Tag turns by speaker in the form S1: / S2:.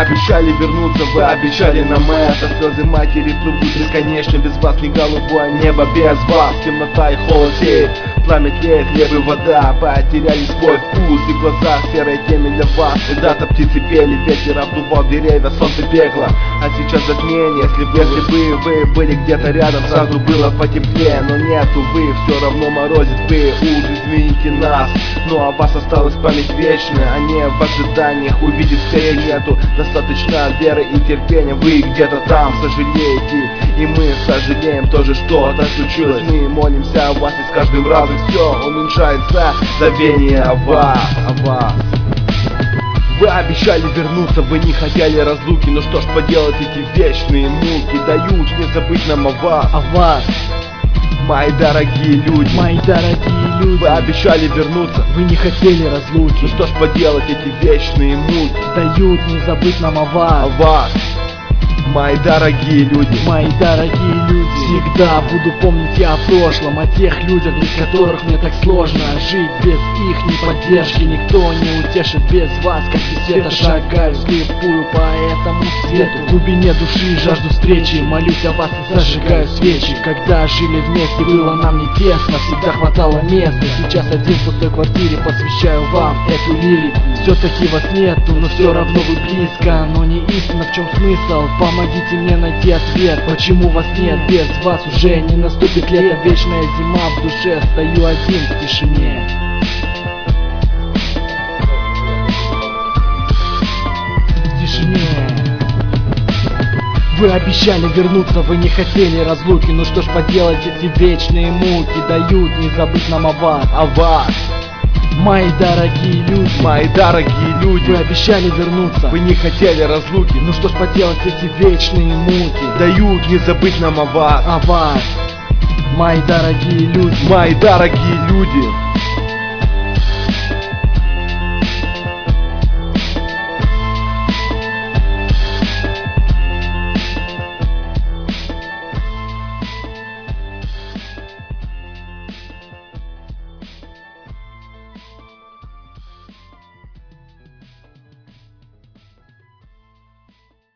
S1: обещали вернуться, вы обещали нам это. Слезы матери плывут бесконечно, без вас не голубое небо, без вас темнота и холод сеет. Пламя тлеет, хлеб и вода потеряли свой вкус, и в глазах серой темень для вас. Когда-то птицы пели, ветер обдувал деревья, солнце пекло, а сейчас затмение. Если бы вы были где-то рядом, сразу было потеплее. Но нет, увы, все равно морозит, вы уж извините нас, но о вас осталась память вечная, а не в ожиданиях увидеть встречу. Нету достаточно веры и терпения, вы где-то там сожалеете, и мы сожалеем тоже, что так случилось. Мы молимся о вас, и с каждым разом все уменьшается забвение о вас. Вы обещали вернуться, вы не хотели разлуки, но что ж поделать, эти вечные муки дают не забыть нам о вас. Мои дорогие люди, вы обещали вернуться,
S2: вы не хотели разлуки,
S1: ну что ж поделать, эти вечные муки
S2: дают не забыть нам о вас.
S1: Мои дорогие люди,
S2: всегда буду помнить я о прошлом, о тех людях, без которых мне так сложно жить. Без их поддержки никто не утешит, без вас, как без света, шагаю слепую по этому свету. В глубине души жажду встречи, молюсь о вас и зажигаю свечи. Когда жили вместе, было нам не тесно, всегда хватало места. Сейчас один в пустой квартире посвящаю вам эту лирику. Все-таки вас нету, но все равно вы близко, но не истина, в чем смысл? Помогите мне найти ответ, почему вас нет. Без вас уже не наступит лето, вечная зима в душе, стою один в тишине. Вы обещали вернуться, вы не хотели разлуки, ну что ж поделать, эти вечные муки дают не забыть нам о вас. Мои дорогие люди, вы обещали вернуться,
S1: вы не хотели разлуки,
S2: ну что ж поделать, эти вечные муки
S1: дают не забыть нам о вас.
S2: Мои дорогие люди,